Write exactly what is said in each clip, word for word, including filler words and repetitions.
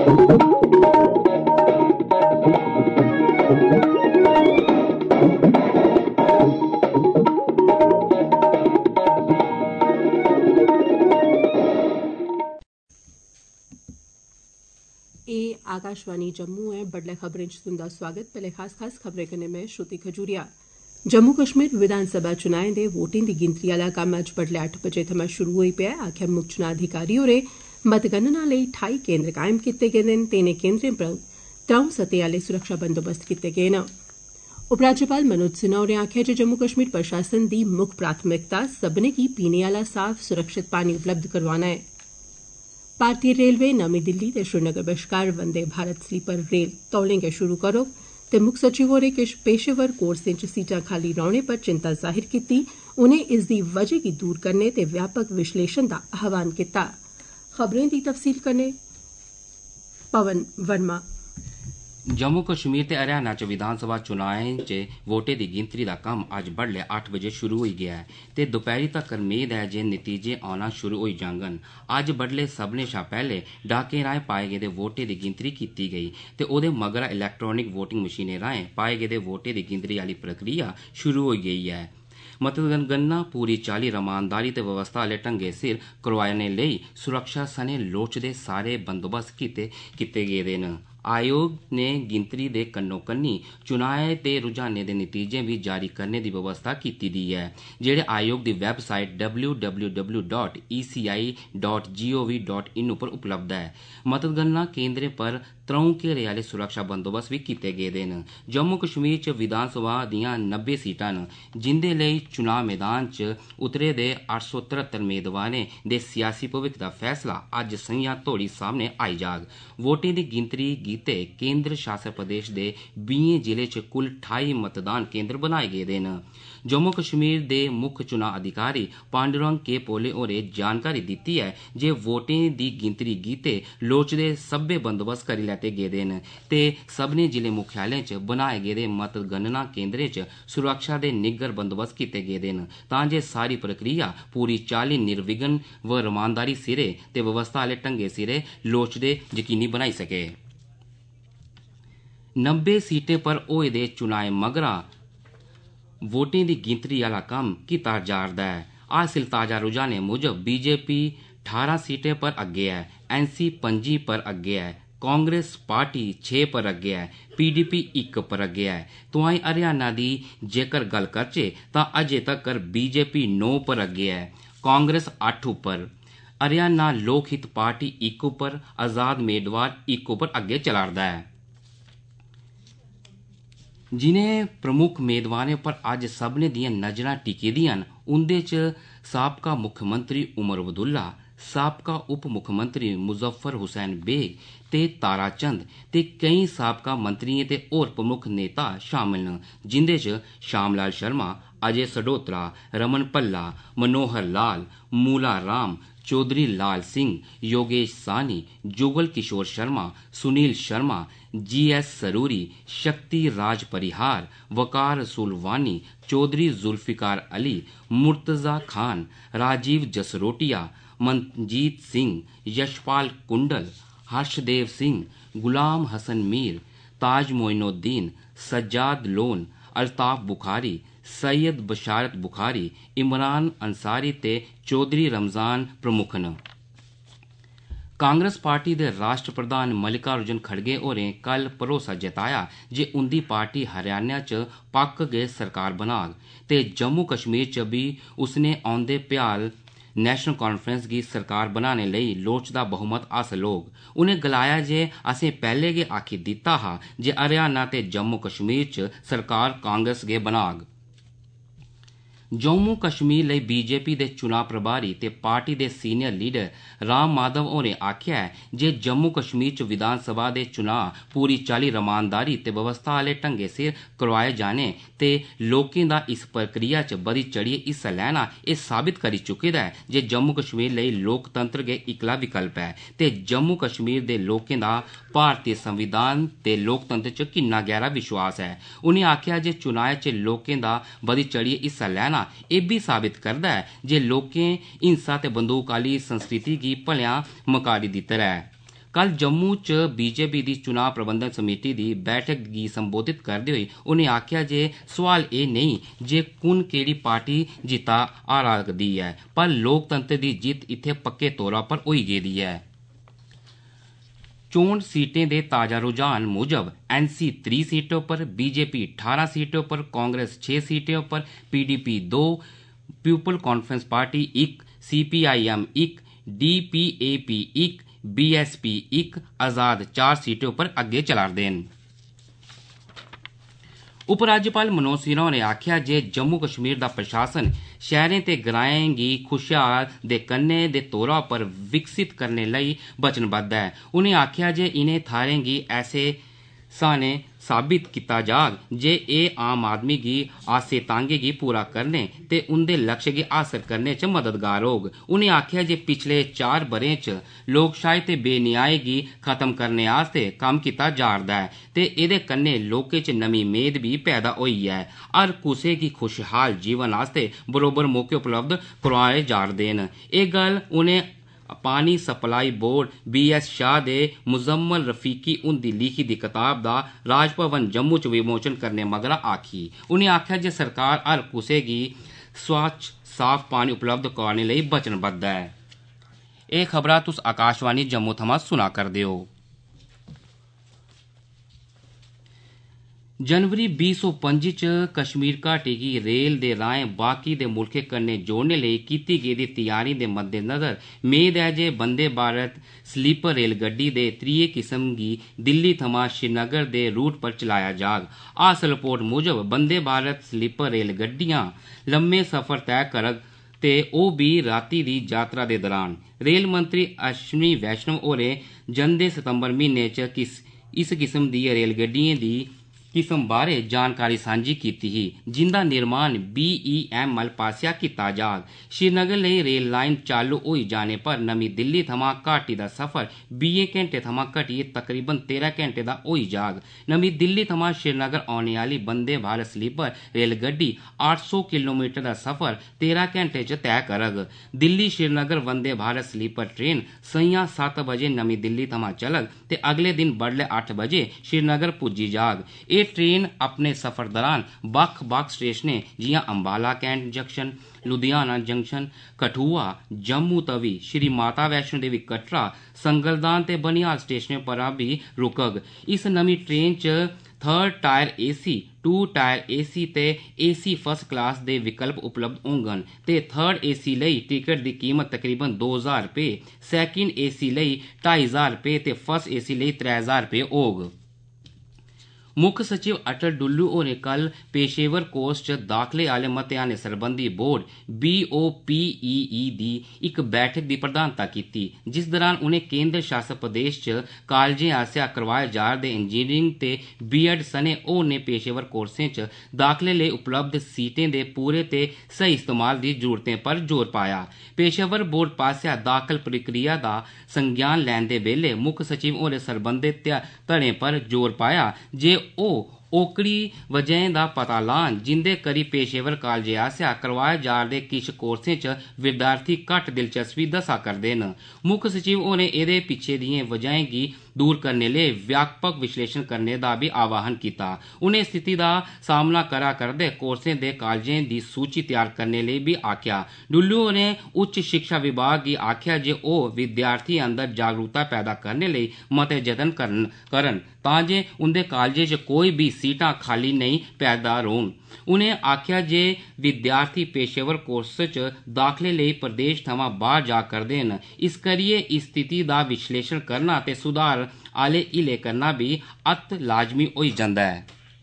आकाशवाणी जम्मू है बडलै खबरें च तुंदा स्वागत। पैहले खास खास खबरें कन्नै में श्रुति खजूरिया। जम्मू कश्मीर विधानसभा चुनाएं दे वोटें दी गिनतरी आला कम्म अज्ज बडलै अट्ठ बजे थमां शुरू होई पेआ ऐ। आखेआ मुक्ख चुनां अधिकारी होरें मतगणना लेई ठाई केन्द्र कायम कीते गेदे न ते इनें केन्द्रें पर त्र'ऊं सतहें आले सुरक्षा बंदोबस्त कीते गे न। उपराज्यपाल मनोज सिन्हा होरें आखेआ जे जम्मू कश्मीर प्रशासन दी मुक्ख प्राथमिकता सब्भनें गी पीने आला साफ सुरक्षित पानी उपलब्ध करोआना ऐ। भारतीय रेलवे नमीं दिल्ली ते श्रीनगर बश्कार वंदे भारत स्लीपर रेल तौले गै शुरू करोग ते मुक्ख सचिव होरें किश पेशेवर कोर्सें च सीटां खाली रौहने पर चिंता जाहिर कीती। उनें इसदी वजह गी दूर करने ते व्यापक विश्लेषण दा आह्वान कीता। खबरें दी तफसील कन्नै पवन वर्मा। जम्मू कश्मीर ते हरियाणा च विधानसभा चुनाएं च वोटें दी गिनतरी दा कम्म अज्ज बडलै अट्ठ बजे शुरू होई गेआ ऐ ते दपैहरी तक्कर मेद ऐ जे नतीजे औना शुरू होई जाङन। अज्ज बडलै सब्भनें शा पैहले डाकें राएं पाए गेदे वोटें दी गिनतरी कीती गेई ते ओह्दे मगरा इलैक्ट्रानिक वोटिंग मशीनें राएं पाए गेदे वोटें दी गिनतरी आली प्रक्रिया शुरू होई गेई ऐ। मतगणना पूरी चाल्ली रमानदारी ते व्यवस्था आले ढंगै सिर करोआने लेई सुरक्षा सने लोड़चदे सारे बंदोबस्त कीते कीते गेदे न। आयोग ने गिनतरी दे कन्नो कन्नी चुनाएं दे रुझानें दे नतीजे बी जारी करने दी व्यवस्था कीती दी ऐ, जेह्ड़े आयोग दी website W W W dot E C I dot G O V dot in उप्पर उपलब्ध ऐ। मतगणना केन्द्रें पर त्र'ऊं घेरे आले सुरक्षा बंदोबस्त बी कीते गेदे न। जम्मू कश्मीर च विधानसभा दियां नब्बे सीटां न, जिंदे लेई चुनाव मैदान च उतरे दे अट्ठ सौ तरहत्तर मेदवारें दे सियासी भविक्ख दा फैसला अज्ज संझां तोड़ी सामने आई जाग। वोटें दी गिनतरी गितै केन्द्र शासित प्रदेश दे बीहें जिलें च कुल ठाई मतदान केन्द्र बनाए गेदे न। जम्मू कश्मीर दे मुक्ख चुनां अधिकारी पांडुरंग के पोले होरें जानकारी दित्ती ऐ जे वोटें दी गिनतरी गितै लोड़चदे सब्बै बंदोबस्त करी लैते गेदे न ते सब्भनें जिले मुख्यालयें च बनाए गेदे मतगणना केन्द्रें च सुरक्षा दे निग्गर बंदोबस्त कीते गेदे न तां जे सारी प्रक्रिया पूरी चाल्ली निर्विघ्न व रमानदारी सिरे ते व्यवस्था आले ढंगै सिरे लोड़चदे यकीनी बनाई सकै। नब्बे सीटें पर होए दे चुनाएं मगरा वोटें दी गिनतरी आला कम्म कीता जा'रदा ऐ। हासिल ताजा रुझानें मुजब बीजेपी ठारां सीटें पर अग्गे ऐ, एनसी पंजी पर अग्गे ऐ, कांग्रेस पार्टी छे पर अग्गे ऐ, पीडीपी इक पर अग्गे ऐ। तोआईं हरियाणा दी जेकर गल्ल करचै तां अजें तक्कर बीजेपी नौ पर अग्गे ऐ, कांग्रेस अट्ठ उप्पर, हरियाणा लोक हित पार्टी इक उप्पर, आजाद मेदवार इक उप्पर अग्गे चला'रदा ऐ। जिनें प्रमुख मेदवारें पर अज्ज सब्भनें दियां नजरां टिकी दियां न, उंदे च साबका मुक्खमंत्री उमर अब्दुल्ला, साबका उप मुक्खमंत्री मुजफ्फर हुसैन बेग ते तारा चंद ते केईं साबका मंत्रियें ते होर प्रमुख नेता शामल न, जिंदे च श्याम लाल शर्मा, अजय सडोत्रा, रमन भल्ला, मनोहर लाल, मूला राम, चौधरी लाल सिंह, योगेश साहनी, जुगल किशोर शर्मा, सुनील शर्मा, जी एस सरूरी, शक्ति राज परिहार, वकार रसूल वानी, चौधरी जुल्फिकार अली, मुर्तजा खान, राजीव जसरोटिया, मनजीत सिंह, यशपाल कुंडल, हर्षदेव सिंह, गुलाम हसन मीर, ताज मोइनुद्दीन, सज्जाद लोन, अल्ताफ बुखारी, सैयद बशारत बुखारी, इमरान अंसारी ते चौधरी रमजान प्रमुख न। कांग्रेस पार्टी दे राष्ट्र प्रधान मल्लिकार्जुन खड़गे होरें कल भरोसा जताया जे उंदी पार्टी हरियाणा च पक्क गै सरकार बनाग ते जम्मू कश्मीर च बी उसने औंदे भ्याल नेशनल कांफ्रेंस गी सरकार बनाने लेई लोड़चदा बहुमत हासल होग। उनें गलाया जे असें पैह्ले गै आखी दित्ता हा जे हरियाणा ते जम्मू कश्मीर च सरकार कांग्रेस गै बनाग। जम्मू कश्मीर लेई बीजेपी दे चुनां प्रभारी ते पार्टी दे सीनियर लीडर राम माधव होरें आखेआ ऐ जे जम्मू कश्मीर च विधानसभा दे चुनां पूरी चाल्ली रमानदारी ते व्यवस्था आले ढंगै सिर करोआए जाने ते लोकें दा इस प्रक्रिया च बधी चढ़ियै हिस्सा लैना एह् साबित करी चुके दा ऐ जे जम्मू कश्मीर लेई लोकतंत्र गै इकला विकल्प ऐ ते जम्मू कश्मीर दे लोकें दा भारतीय संविधान ते लोकतंत्र च किन्ना गैहरा विश्वास ऐ। उनें आखेआ जे चुनाएं च लोकें दा बधी चढ़ियै हिस्सा लैना एह् बी साबित करदा ऐ जे लोकें हिंसा ते बंदूक आह्ली संस्कृति गी भलेआं मकारी दित्ता ऐ। कल जम्मू च बीजेपी दी चुनाव प्रबंधन समिति दी बैठक गी संबोधित करदे होई उनें आखेआ जे सवाल एह् नेईं जे कुन केह्ड़ी पार्टी जित्ता हारा दी ऐ, पर लोकतंत्र दी जित्त इत्थै पक्के तौरा पर होई गेदी ऐ। चोन सीटें दे ताजा रुझान मुजब एनसी त्रीह् सीटें पर, बीजेपी ठारां सीटें पर, कांग्रेस छे सीटें पर, पीडीपी दो, पीपल कॉन्फ्रेंस पार्टी इक, सीपीआईएम इक, डीपीएपी इक, बीएसपी इक, आजाद चार सीटें पर अग्गे चला'रदे न। उपराज्यपाल मनोज सिन्हा होरें आखेआ जे जम्मू कश्मीर दा प्रशासन शैहरें ते ग्राएं गी खुशहाल दे कन्ने दे तौरा पर विकसित करने लेई वचनबद्ध ऐ। उनें आखेआ जे इनें थाह्रें गी ऐसे साने साबित कीता जाग जे एह् आम आदमी गी आसे तांगे गी पूरा करने ते उंदे लक्ष्य गी हासल करने च मददगार होग। उनें आखेआ जे पिछले चार ब'रें च लोकशाही ते बेन्याय गी खत्म करने आस्तै कम्म कीता जा'रदा ऐ ते एह्दे कन्नै लोकें च नमीं मेद बी पैदा होई ऐ। हर कुसै गी खुशहाल जीवन आस्तै बरोबर मौके उपलब्ध करोआए जा'रदे न। एह् गल्ल उनें पानी supply board B S Shah दे मुजम्मल रफीकी हुंदी लिखी दी कताब दा राजभवन जम्मू च विमोचन करने मगरा आखी। उनें आखेआ जे सरकार हर कुसै गी स्वच्छ साफ पानी उपलब्ध कराने लेई वचनबद्ध ऐ। एह् खबरां तुस आकाशवाणी जम्मू थमां सुना करदे ओ। जनवरी बीह् सौ पंजी च कश्मीर घाटी गी रेल दे राहें बाकी दे मुल्खें कन्नै जोड़ने लेई कीती गेदी तैयारी दे मद्देनजर मेद ऐ जे वंदे भारत स्लीपर रेलगड्डी दे त्रिये किस्म गी दिल्ली थमां श्रीनगर दे रूट पर चलाया जाग। हासल रिपोर्ट मुजब वंदे भारत स्लीपर रेलगड्डियां लम्मे सफर तय करग ते ओह् बी राती दी यात्रा दे दौरान। रेल मंत्री अश्विनी वैष्णव होरें जंदे सितंबर म्हीने च किस इस किस्म दी रेलगड्डियें दी किस्म बारे जानकारी सांझी कीती ही, जिंदा निर्माण बीईएमएल पासेआ कीता जाग। श्रीनगर लेई रेल लाइन चालू होई जाने पर नमीं दिल्ली थमां घाटी दा सफर बीह् घैंटे थमां घटियै तकरीबन तेरह घैंटे दा होई जाग। नमीं दिल्ली थमां श्रीनगर औने आह्ली वंदे भारत स्लीपर रेलगड्डी अट्ठ सौ किलोमीटर दा सफर तेरह घैंटे च तय करग। दिल्ली श्रीनगर वंदे भारत स्लीपर ट्रेन संञा सत्त बजे नमीं दिल्ली थमां चलग ते अगले दिन बडलै अट्ठ बजे श्रीनगर पुज्जी जाग। एह् ट्रेन अपने सफर दौरान बक्ख बक्ख स्टेशनें जि'यां Ambala cantt junction, Ludhiana junction, Kathua, Jammu Tawi, Shri Mata Vaishno Devi Katra, Sangaldan ते बनिहाल स्टेशनें पर बी रुकग। इस नमीं ट्रेन च third tier AC, two tier AC ते एसी फर्स्ट क्लास दे विकल्प उपलब्ध होंगन ते थर्ड एसी लेई टिकट दी कीमत तकरीबन दो हजार रपेऽ, सैकिंड एसी लेई ढाई हजार रपेऽ ते फर्स्ट एसी लेई त्रै हजार रपेऽ होग। मुक्ख सचिव अटल डुल्लू होरें कल पेशेवर कोर्स च दाखले आह्ले मतेहानें सरबंधी बोर्ड बीओपीईई दी इक बैठक दी प्रधानता कीती, जिस दौरान उनें केंद्र शासत प्रदेश च कालजें आसेआ करवाए जा'रदे इंजीनियरिंग ते बीएड सने होरनें पेशेवर कोर्सें च दाखले लेई उपलब्ध सीटें दे पूरे ते सही इस्तेमाल दी जरूरतें पर जोर पाया। पेशेवर बोर्ड पासेआ दाखल प्रक्रिया दा संज्ञान लैंदे बेल्ले मुक्ख सचिव होरें सरबंधत धड़ें पर जोर पाया जे ओह् ओकड़ी वजहें दा पता लान जिंदे करी पेशेवर कालजें आसेआ करवाए जा'रदे किश कोर्सें च विद्यार्थी घट्ट दिलचस्पी दस्सा करदे न। मुक्ख सचिव होरें एह्दे पिच्छे दिएं वजहें गी दूर करने लेई व्यापक विश्लेषण करने दा बी आह्वान कीता। उनें स्थिति दा सामना करा करदे कोर्सें दे कालजें दी सूची तैयार करने लेई बी आखेआ। डुल्लू होरें उच्च शिक्षा विभाग गी आखेआ जे ओह् विद्यार्थिएं अंदर जागरूकता पैदा करने लेई मते जतन करन तां जे उंदे कालजें च कोई बी सीटां खाली नेईं पैदा रौह्न। उनें आखेआ जे विद्यार्थी पेशेवर कोर्स च दाखले लेई प्रदेश थमां बाह्र जा करदे न, इस करियै इस स्थिति दा विश्लेषण करना ते सुधार आह्ले हीले करना बी अत्त लाजमी होई जंदा ऐ।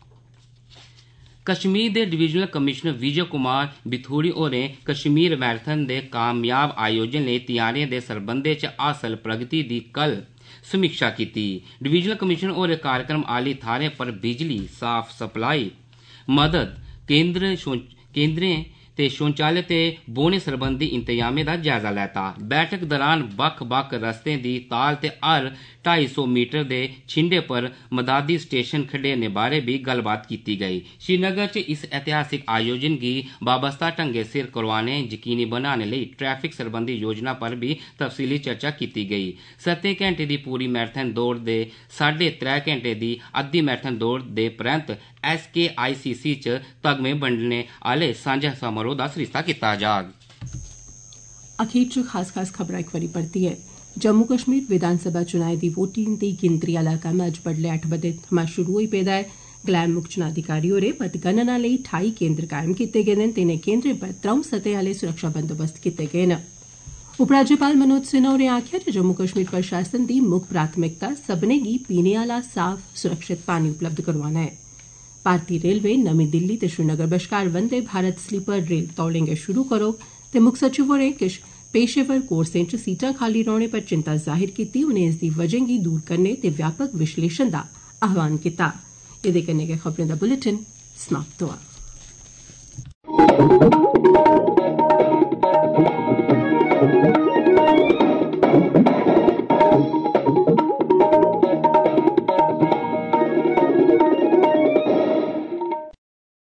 कश्मीर दे डिवीजनल कमिशनर विजय कुमार बिथूड़ी होरें कश्मीर मैराथन दे कामयाब आयोजन लेई तैयारियें दे सरबंधै च हासल प्रगति दी कल समीक्षा कीती। डिवीजनल कमिशनर होरें कार्यक्रम आह्ली थाह्रें पर बिजली, साफ सप्लाई, मदद केंद्र केंद्रें ते शौचालय ते बौह्ने सरबंधी इंतजामें दा जायजा लैता। बैठक दौरान बक्ख बक्ख रस्तें दी ताल ते हर ढाई सौ मीटर दे छिंडे पर मदादी स्टेशन खडेरने बारै बी गल्लबात कीती गेई। श्रीनगर च इस ऐतिहासिक आयोजन गी बाबस्ता ढंगै सिर करोआने यकीनी बनाने लेई ट्रैफिक सरबंधी योजना पर भी तफसीली चर्चा कीती गई। सत्तें घैंटे दी पूरी मैराथन दौड़ दे साढ़े त्रै घैंटे दी अद्धी मैराथन दौड़ दे परैंत एस के आई सी सी च तगमे बंडने आले सांझा समारोह दा सरिस्ता कीता जाग। अखीर च खास खास खबरां इक बारी परतियै। जम्मू कश्मीर विधानसभा चुनाएं दी वोटिंग दी गिनतरी आला कम्म अज्ज बड्डलै अट्ठ बजे थमां शुरू होई पेदा ऐ। गलाय मुक्ख चुनां अधिकारी होरें मतगणना लेई ठाई केन्द्र कायम कीते गेदे न ते इनें केन्द्रें पर त्रौं सतहें आले सुरक्षा बंदोबस्त कीते गे न। उपराज्यपाल मनोज सिन्हा होरें आखेआ जे जम्मू कश्मीर प्रशासन दी मुक्ख प्राथमिकता सब्भनें गी पीने आला साफ सुरक्षित पानी उपलब्ध करोआना ऐ। भारतीय रेलवे नमीं दिल्ली ते श्रीनगर बश्कार वंदे भारत स्लीपर रेल तौले गै शुरू करोग ते मुक्ख सचिव होरें किश पेशेवर कोर्सें च सीटां खाली रौहने पर चिंता जाहिर कीती। उनें इसदी वजहें गी दूर करने ते व्यापक विश्लेषण दा आह्वान कीता। एह्दे कन्नै गै खबरें दा बुलेटिन समाप्त होआ।